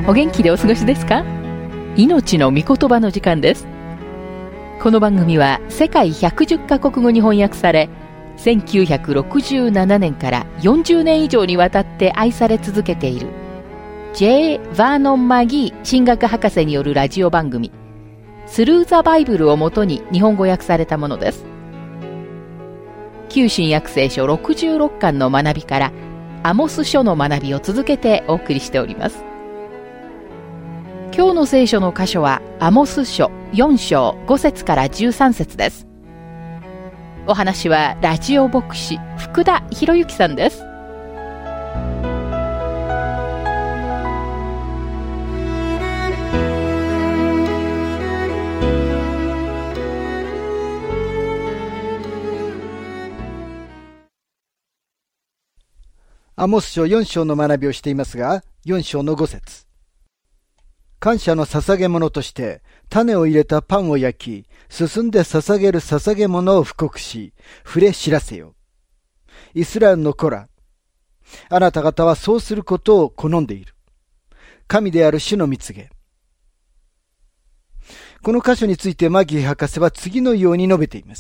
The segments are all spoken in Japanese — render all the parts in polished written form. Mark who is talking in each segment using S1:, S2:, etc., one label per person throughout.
S1: お元気でお過ごしですか？命の御言葉の時間です。この番組は世界110カ国語に翻訳され、1967年から40年以上にわたって愛され続けている J. ヴァーノン・マギー神学博士によるラジオ番組スルー・ザ・バイブルをもとに日本語訳されたものです。旧新約聖書66巻の学びからアモス書の学びを続けてお送りしております。今日の聖書の箇所はアモス書4章5節から13節です。お話はラジオ牧師福田博之さんです。
S2: アモス書4章の学びをしていますが、4章の5節。感謝の捧げ物として種を入れたパンを焼き、進んで捧げる捧げ物を布告し、触れ知らせよ。イスラエルの子ら、あなた方はそうすることを好んでいる。神である主の蜜げ。この箇所についてマギー博士は次のように述べています。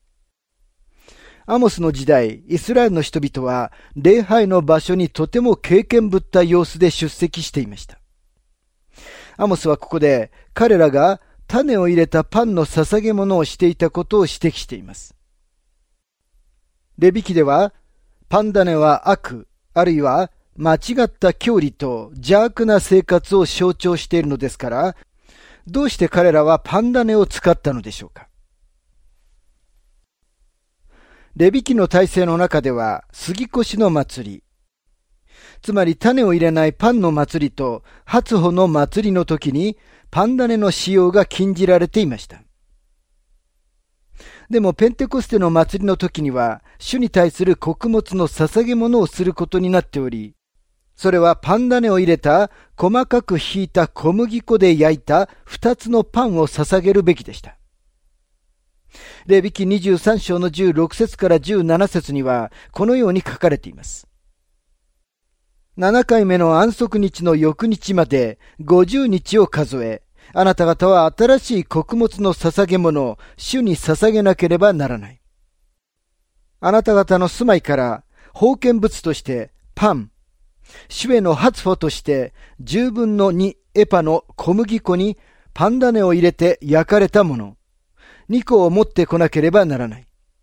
S2: アモスの時代、イスラエルの人々は礼拝の場所にとても敬虔ぶった様子で出席していました。アモスはここで彼らが種を入れたパンの捧げ物をしていたことを指摘しています。レビ記ではパン種は悪、あるいは間違った教理と邪悪な生活を象徴しているのですから、どうして彼らはパン種を使ったのでしょうか。レビ記の体制の中では杉越の祭り、つまり種を入れないパンの祭りと初穂の祭りの時にパン種の使用が禁じられていました。でもペンテコステの祭りの時には主に対する穀物の捧げ物をすることになっており、それはパン種を入れた細かくひいた小麦粉で焼いた2つのパンを捧げるべきでした。レビ記23章の16節から17節にはこのように書かれています。7回目の安息日の翌日まで50日を数え、あなた方は新しい穀物の捧げ物を主に捧げなければならない。あなた方の住まいから奉献物としてパン、主への初歩として10分の2エパの小麦粉にパン種を入れて焼かれたもの、2個を持ってこなければならない。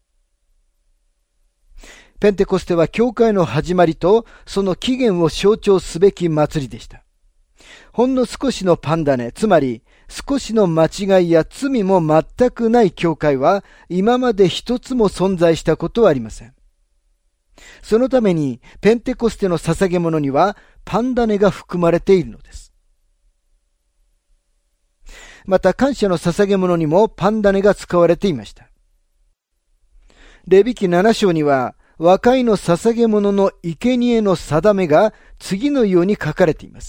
S2: ペンテコステは教会の始まりとその起源を象徴すべき祭りでした。ほんの少しのパン種、つまり少しの間違いや罪も全くない教会は今まで一つも存在したことはありません。そのためにペンテコステの捧げ物にはパン種が含まれているのです。また感謝の捧げ物にもパン種が使われていました。レビ記7章には和解の捧げ物の生贄の定めが次のように書かれています。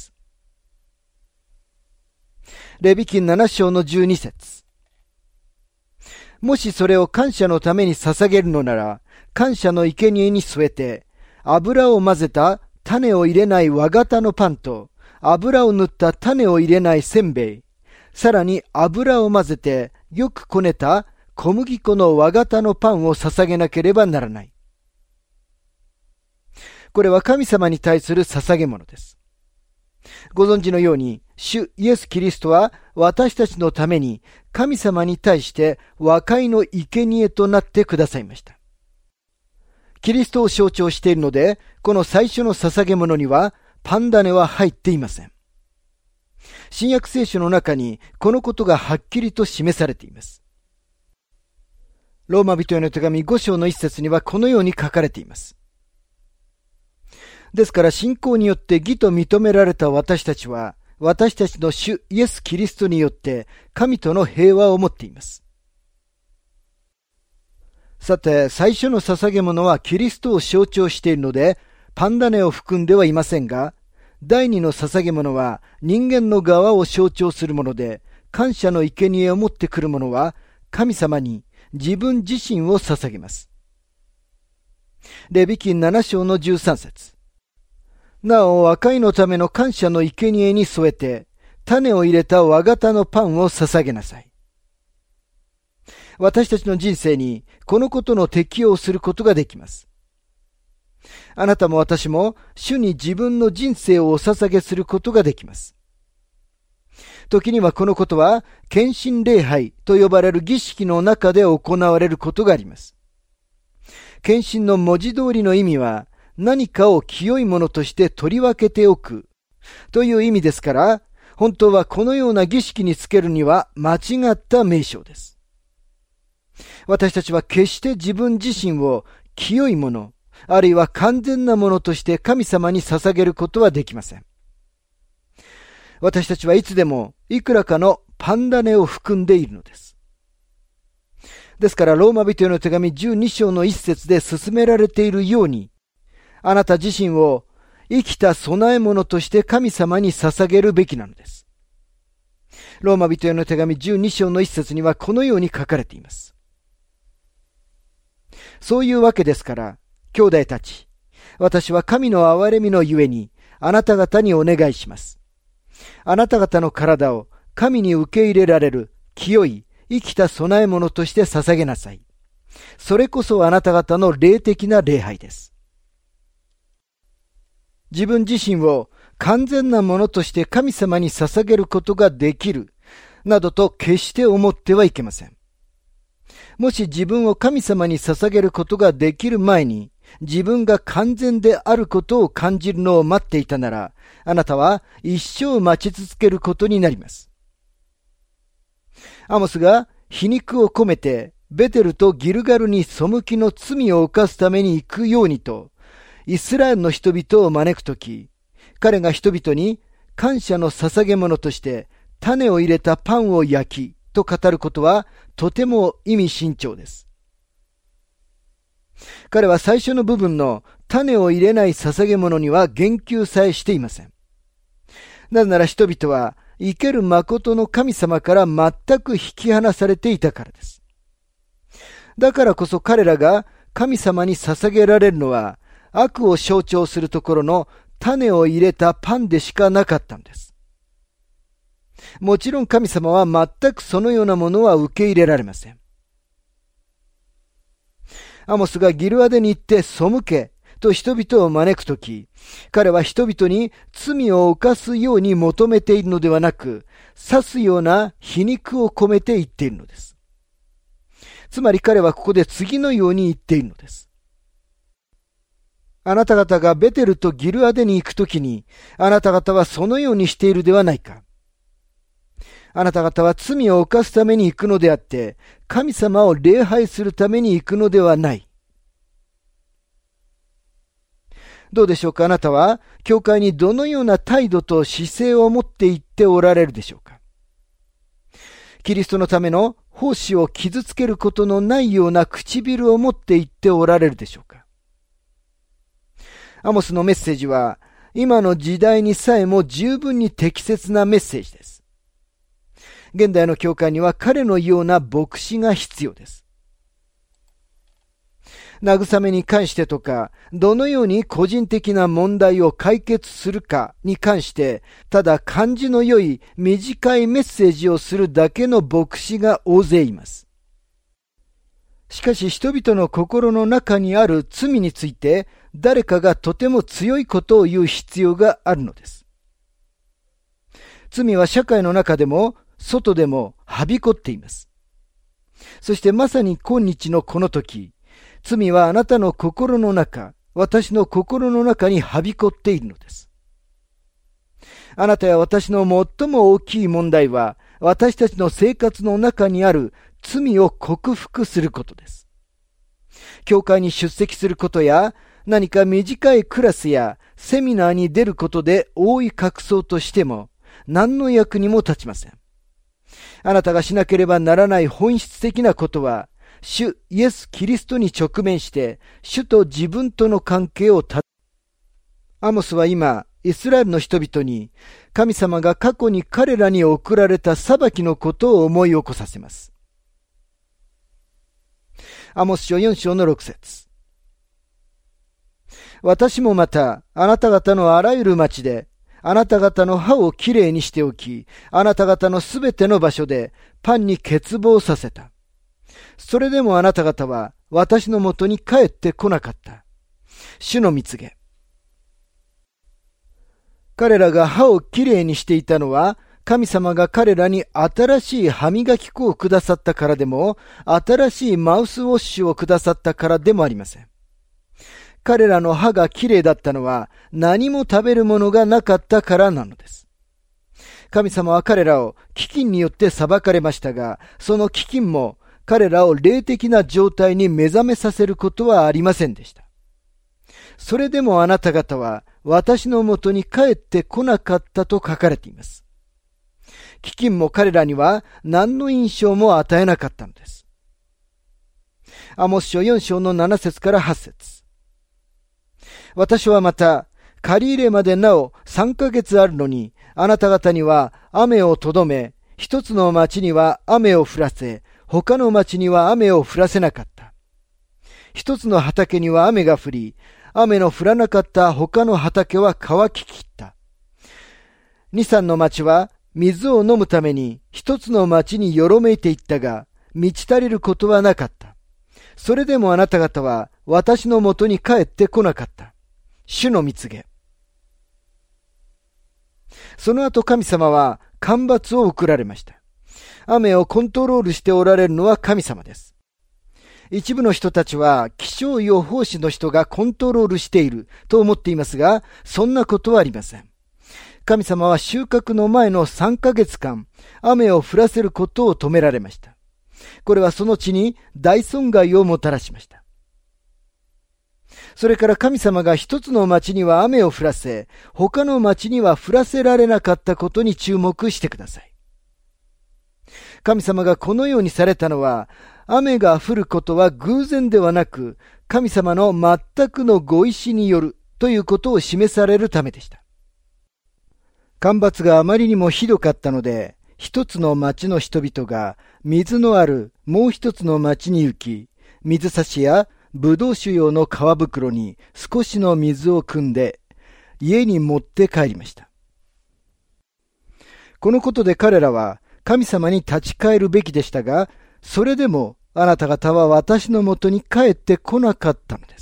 S2: レビ記7章の12節。もしそれを感謝のために捧げるのなら、感謝の生贄に添えて、油を混ぜた種を入れない和型のパンと、油を塗った種を入れないせんべい、さらに油を混ぜてよくこねた小麦粉の和型のパンを捧げなければならない。これは神様に対する捧げ物です。ご存知のように、主イエス・キリストは私たちのために神様に対して和解の生贄となってくださいました。キリストを象徴しているので、この最初の捧げ物にはパン種は入っていません。新約聖書の中にこのことがはっきりと示されています。ローマ人への手紙5章の1節にはこのように書かれています。ですから信仰によって義と認められた私たちは、私たちの主イエス・キリストによって神との平和を持っています。さて、最初の捧げ物はキリストを象徴しているので、パン種を含んではいませんが、第二の捧げ物は人間の側を象徴するもので、感謝の生贄を持ってくる者は神様に自分自身を捧げます。レビ記7章の13節。 なお和解のための感謝の生贄に添えて、種を入れた和型のパンを捧げなさい。私たちの人生にこのことの適用をすることができます。あなたも私も主に自分の人生をお捧げすることができます。時にはこのことは献身礼拝と呼ばれる儀式の中で行われることがあります。献身の文字通りの意味は何かを清いものとして取り分けておくという意味ですから、本当はこのような儀式につけるには間違った名称です。私たちは決して自分自身を清いもの、あるいは完全なものとして神様に捧げることはできません。私たちはいつでもいくらかのパン種を含んでいるのです。ですからローマ人への手紙12章の一節で進められているように、あなた自身を生きた供え物として神様に捧げるべきなのです。ローマ人への手紙12章の一節にはこのように書かれています。そういうわけですから、兄弟たち、私は神の憐れみのゆえにあなた方にお願いします。あなた方の体を神に受け入れられる清い生きた供え物として捧げなさい。それこそあなた方の霊的な礼拝です。自分自身を完全なものとして神様に捧げることができるなどと決して思ってはいけません。もし自分を神様に捧げることができる前に自分が完全であることを感じるのを待っていたなら、あなたは一生待ち続けることになります。アモスが皮肉を込めてベテルとギルガルに背きの罪を犯すために行くようにとイスラエルの人々を招くとき、彼が人々に感謝の捧げ物として種を入れたパンを焼きと語ることはとても意味深長です。彼は最初の部分の種を入れない捧げ物には言及さえしていません。なぜなら人々は生ける誠の神様から全く引き離されていたからです。だからこそ彼らが神様に捧げられるのは悪を象徴するところの種を入れたパンでしかなかったんです。もちろん神様は全くそのようなものは受け入れられません。アモスがギルアデに行って背けと人々を招くとき、彼は人々に罪を犯すように求めているのではなく、刺すような皮肉を込めて言っているのです。つまり彼はここで次のように言っているのです。あなた方がベテルとギルアデに行くときに、あなた方はそのようにしているではないか。あなた方は罪を犯すために行くのであって、神様を礼拝するために行くのではない。どうでしょうか。あなたは教会にどのような態度と姿勢を持って行っておられるでしょうか。キリストのための奉仕を傷つけることのないような唇を持って行っておられるでしょうか。アモスのメッセージは今の時代にさえも十分に適切なメッセージです。現代の教会には彼のような牧師が必要です。慰めに関してとか、どのように個人的な問題を解決するかに関して、ただ感じの良い短いメッセージをするだけの牧師が大勢います。しかし人々の心の中にある罪について、誰かがとても強いことを言う必要があるのです。罪は社会の中でも外でもはびこっています。そしてまさに今日のこの時、罪はあなたの心の中、私の心の中にはびこっているのです。あなたや私の最も大きい問題は、私たちの生活の中にある罪を克服することです。教会に出席することや、何か短いクラスやセミナーに出ることで覆い隠そうとしても、何の役にも立ちません。あなたがしなければならない本質的なことは、主イエス・キリストに直面して、主と自分との関係をアモスは今、イスラエルの人々に、神様が過去に彼らに送られた裁きのことを思い起こさせます。アモス書4章の6節。 私もまた、あなた方のあらゆる町で、あなた方の歯をきれいにしておき、あなた方のすべての場所でパンに欠乏させた。それでもあなた方は私のもとに帰ってこなかった。主の蜜げ。彼らが歯をきれいにしていたのは、神様が彼らに新しい歯磨き粉をくださったからでも、新しいマウスウォッシュをくださったからでもありません。彼らの歯がきれいだったのは何も食べるものがなかったからなのです。神様は彼らを飢饉によって裁かれましたが、その飢饉も彼らを霊的な状態に目覚めさせることはありませんでした。それでもあなた方は私のもとに帰ってこなかったと書かれています。飢饉も彼らには何の印象も与えなかったのです。アモス書4章の7節から8節。私はまた、借り入れまでなお3ヶ月あるのに、あなた方には雨をとどめ、一つの町には雨を降らせ、他の町には雨を降らせなかった。一つの畑には雨が降り、雨の降らなかった他の畑は乾ききった。二三の町は水を飲むために一つの町によろめいていったが、満ち足りることはなかった。それでもあなた方は私のもとに帰ってこなかった。主の蜜げ。その後神様は干ばつを送られました。雨をコントロールしておられるのは神様です。一部の人たちは気象予報士の人がコントロールしていると思っていますが、そんなことはありません。神様は収穫の前の3ヶ月間、雨を降らせることを止められました。これはその地に大損害をもたらしました。それから神様が一つの町には雨を降らせ、他の町には降らせられなかったことに注目してください。神様がこのようにされたのは、雨が降ることは偶然ではなく、神様の全くのご意志によるということを示されるためでした。干ばつがあまりにもひどかったので、一つの町の人々が水のあるもう一つの町に行き、水差しやブドウ酒用の皮袋に少しの水を汲んで、家に持って帰りました。このことで彼らは神様に立ち返るべきでしたが、それでもあなた方は私のもとに帰ってこなかったのです。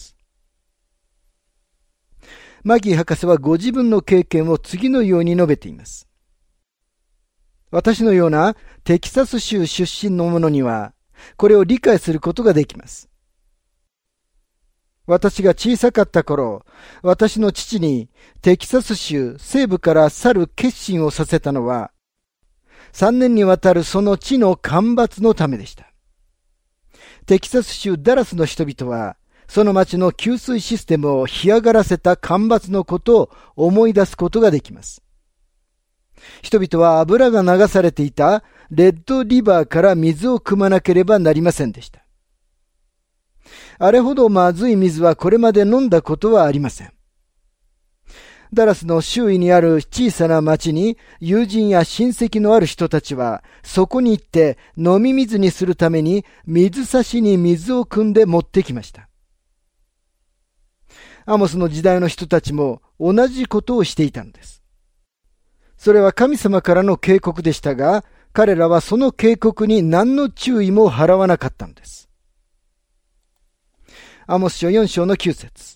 S2: マギー博士はご自分の経験を次のように述べています。私のようなテキサス州出身の者には、これを理解することができます。私が小さかった頃、私の父にテキサス州西部から去る決心をさせたのは、3年にわたるその地の干ばつのためでした。テキサス州ダラスの人々は、その町の給水システムを干上がらせた干ばつのことを思い出すことができます。人々は油が流されていたレッドリバーから水を汲まなければなりませんでした。あれほどまずい水はこれまで飲んだことはありません。ダラスの周囲にある小さな町に友人や親戚のある人たちは、そこに行って飲み水にするために水差しに水を汲んで持ってきました。アモスの時代の人たちも同じことをしていたのです。それは神様からの警告でしたが、彼らはその警告に何の注意も払わなかったのです。アモス書4章の9節。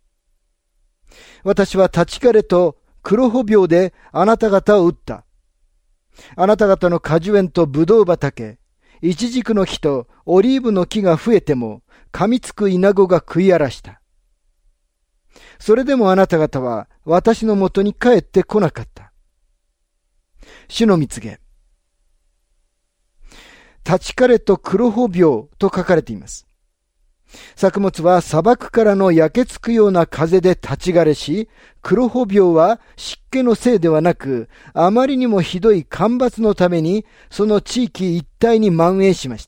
S2: 私は立ち枯れと黒穂病であなた方を打った。あなた方の果樹園とブドウ畑、イチジクの木とオリーブの木が増えても、噛みつくイナゴが食い荒らした。それでもあなた方は私のもとに帰ってこなかった。主の蜜げ。立ち枯れと黒穂病と書かれています。作物は砂漠からの焼けつくような風で立ち枯れし、黒穂病は湿気のせいではなく、あまりにもひどい干ばつのために、その地域一帯に蔓延しました。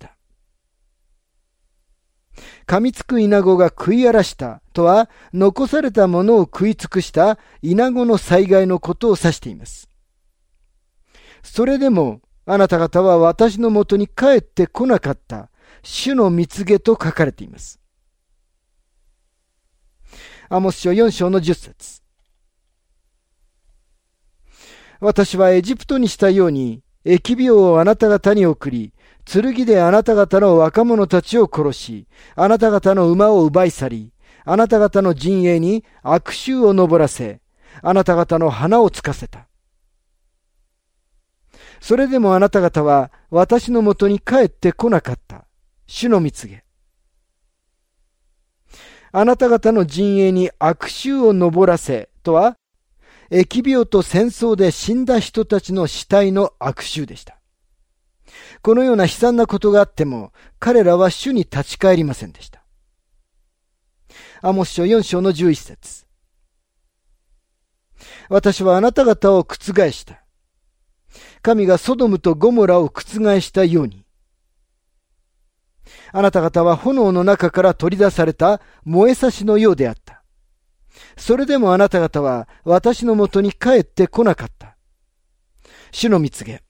S2: 噛みつくイナゴが食い荒らしたとは、残されたものを食い尽くしたイナゴの災害のことを指しています。それでも、あなた方は私のもとに帰ってこなかった主の蜜げと書かれています。 アモス書4章の10節。私はエジプトにしたように、疫病をあなた方に送り、剣であなた方の若者たちを殺し、あなた方の馬を奪い去り、あなた方の陣営に悪臭を上らせ、あなた方の花をつかせた。それでもあなた方は私のもとに帰ってこなかった。主の蜜げ。あなた方の陣営に悪臭を上らせとは、疫病と戦争で死んだ人たちの死体の悪臭でした。このような悲惨なことがあっても、彼らは主に立ち返りませんでした。アモス書4章の11節。私はあなた方を覆した。神がソドムとゴモラを覆したように。あなた方は炎の中から取り出された燃えさしのようであった。それでもあなた方は私のもとに帰ってこなかった。主の蜜げ。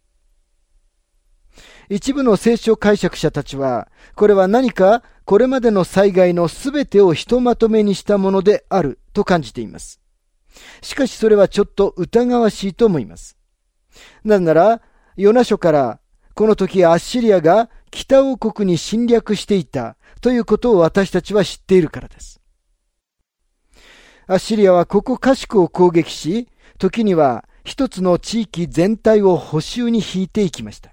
S2: 一部の聖書解釈者たちは、これは何かこれまでの災害のすべてをひとまとめにしたものであると感じています。しかしそれはちょっと疑わしいと思います。なぜなら、ヨナ書からこの時アッシリアが北王国に侵略していたということを私たちは知っているからです。アッシリアはここかしくを攻撃し、時には一つの地域全体を捕囚に引いていきました。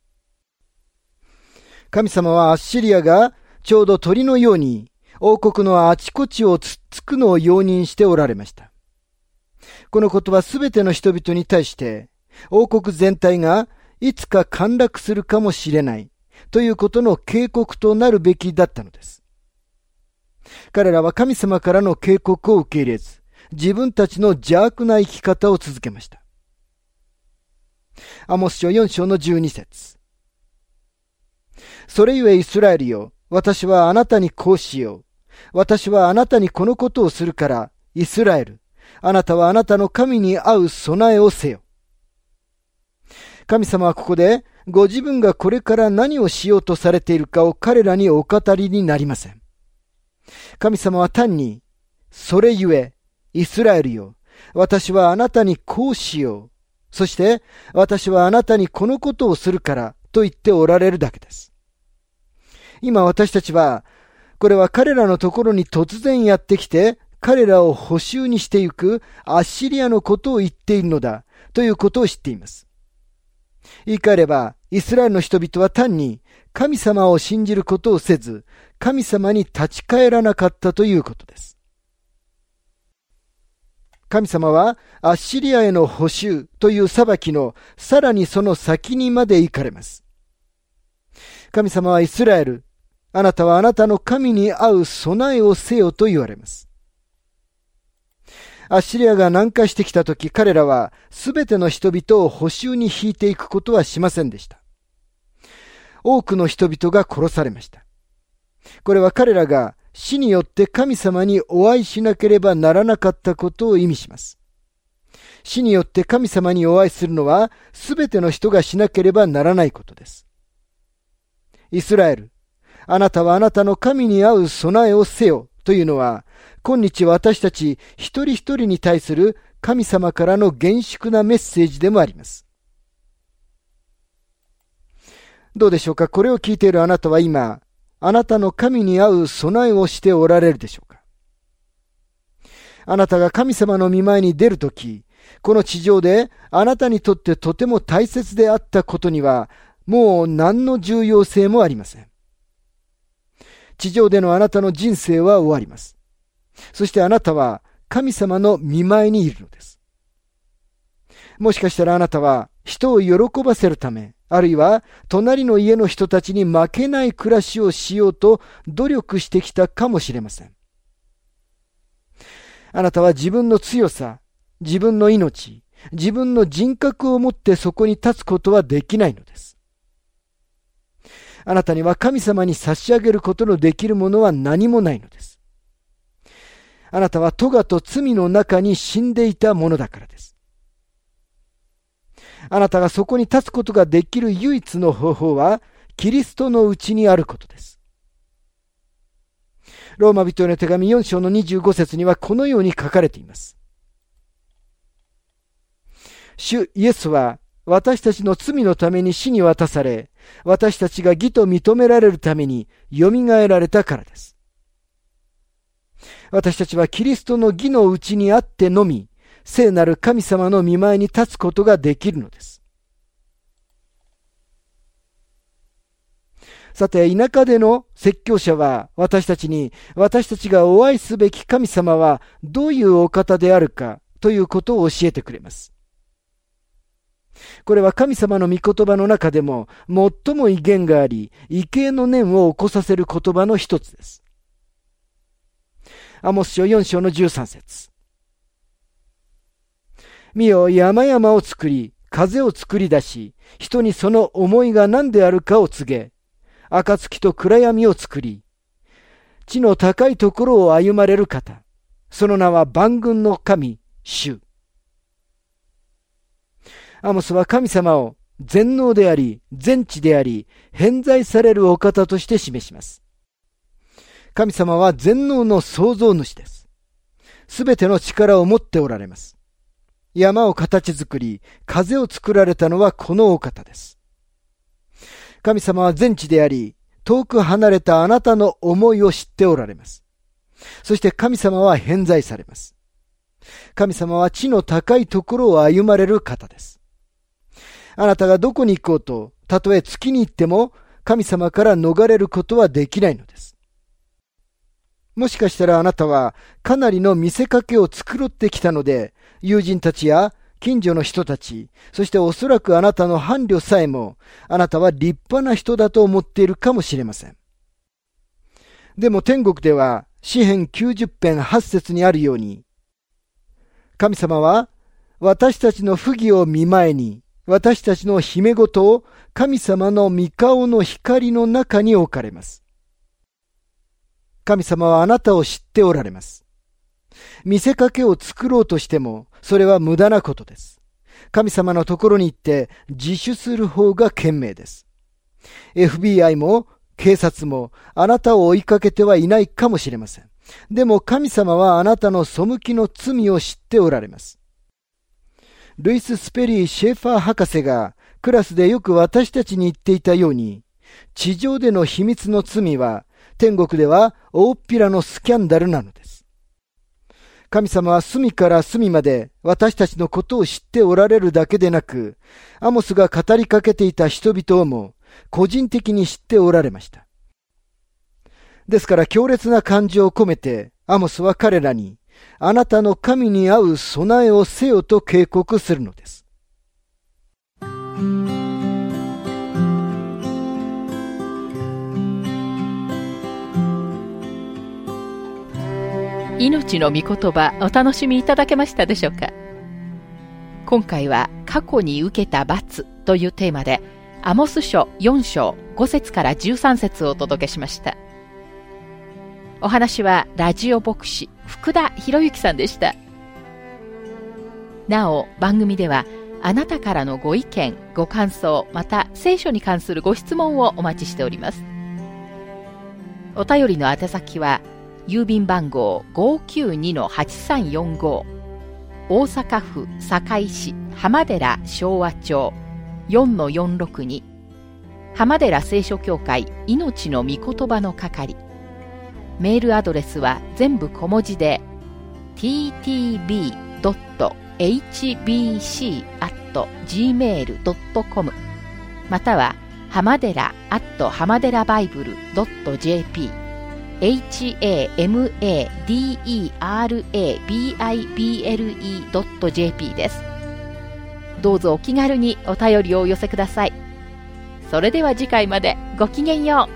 S2: 神様はアッシリアがちょうど鳥のように王国のあちこちをつっつくのを容認しておられました。このことはすべての人々に対して王国全体がいつか陥落するかもしれないということの警告となるべきだったのです。彼らは神様からの警告を受け入れず、自分たちの邪悪な生き方を続けました。アモス書4章の12節。それゆえイスラエルよ、私はあなたにこうしよう。私はあなたにこのことをするから、イスラエル、あなたはあなたの神に合う備えをせよ。神様はここで、ご自分がこれから何をしようとされているかを彼らにお語りになりません。神様は単に、それゆえ、イスラエルよ、私はあなたにこうしよう。そして、私はあなたにこのことをするから、と言っておられるだけです。今私たちは、これは彼らのところに突然やってきて、彼らを捕囚にしてゆくアッシリアのことを言っているのだ、ということを知っています。言い換えれば、イスラエルの人々は単に神様を信じることをせず、神様に立ち返らなかったということです。神様はアッシリアへの捕囚という裁きのさらにその先にまで行かれます。神様はイスラエル、あなたはあなたの神に合う備えをせよと言われます。アッシリアが南下してきたとき、彼らはすべての人々を捕囚に引いていくことはしませんでした。多くの人々が殺されました。これは彼らが死によって神様にお会いしなければならなかったことを意味します。死によって神様にお会いするのはすべての人がしなければならないことです。イスラエル、あなたはあなたの神に合う備えをせよというのは、今日私たち一人一人に対する神様からの厳粛なメッセージでもあります。どうでしょうか。これを聞いているあなたは今、あなたの神に合う備えをしておられるでしょうか。あなたが神様の御前に出るとき、この地上であなたにとってとても大切であったことには、もう何の重要性もありません。地上でのあなたの人生は終わります。そしてあなたは神様の御前にいるのです。もしかしたらあなたは人を喜ばせるため、あるいは隣の家の人たちに負けない暮らしをしようと努力してきたかもしれません。あなたは自分の強さ、自分の命、自分の人格を持ってそこに立つことはできないのです。あなたには神様に差し上げることのできるものは何もないのです。あなたは咎と罪の中に死んでいたものだからです。あなたがそこに立つことができる唯一の方法は、キリストのうちにあることです。 ローマ人への手紙4章の25節にはこのように書かれています。主イエスは私たちの罪のために死に渡され、私たちが義と認められるためによみがえられたからです。私たちはキリストの義のうちにあってのみ、聖なる神様の御前に立つことができるのです。さて、田舎での説教者は私たちに、私たちがお会いすべき神様はどういうお方であるかということを教えてくれます。これは神様の御言葉の中でも最も威厳があり、畏敬の念を起こさせる言葉の一つです。アモス書4章の13節。見よ、山々を作り、風を作り出し、人にその思いが何であるかを告げ、暁と暗闇を作り、地の高いところを歩まれる方、その名は万軍の神、主。アモスは神様を全能であり、全知であり、偏在されるお方として示します。神様は全能の創造主です。すべての力を持っておられます。山を形作り、風を作られたのはこのお方です。神様は全知であり、遠く離れたあなたの思いを知っておられます。そして神様は偏在されます。神様は地の高いところを歩まれる方です。あなたがどこに行こうと、たとえ月に行っても、神様から逃れることはできないのです。もしかしたらあなたはかなりの見せかけを繕ってきたので、友人たちや近所の人たち、そしておそらくあなたの伴侶さえも、あなたは立派な人だと思っているかもしれません。でも天国では、詩編90編8節にあるように、神様は私たちの不義を見前に、私たちの秘め事を神様の御顔の光の中に置かれます。神様はあなたを知っておられます。見せかけを作ろうとしても、それは無駄なことです。神様のところに行って自首する方が賢明です。FBI も警察もあなたを追いかけてはいないかもしれません。でも神様はあなたの背きの罪を知っておられます。ルイス・スペリー・シェーファー博士がクラスでよく私たちに言っていたように、地上での秘密の罪は天国では大っぴらのスキャンダルなのです。神様は隅から隅まで私たちのことを知っておられるだけでなく、アモスが語りかけていた人々をも個人的に知っておられました。ですから強烈な感情を込めてアモスは彼らに、あなたの神に合う備えをせよと警告するのです。
S1: 命の御言葉、お楽しみいただけましたでしょうか。今回は過去に受けた罰というテーマで、アモス書4章5節から13節をお届けしました。お話はラジオ牧師福田博之さんでした。なお番組ではあなたからのご意見ご感想、また聖書に関するご質問をお待ちしております。お便りの宛先は郵便番号 592-8345 大阪府堺市浜寺昭和町 4-462 浜寺聖書協会命の御言葉の係。メールアドレスは全部小文字で ttb.hbc@gmail.com または浜寺@hamaderabible.jp hamaderabible.jp です。どうぞお気軽にお便りをお寄せください。それでは次回までごきげんよう。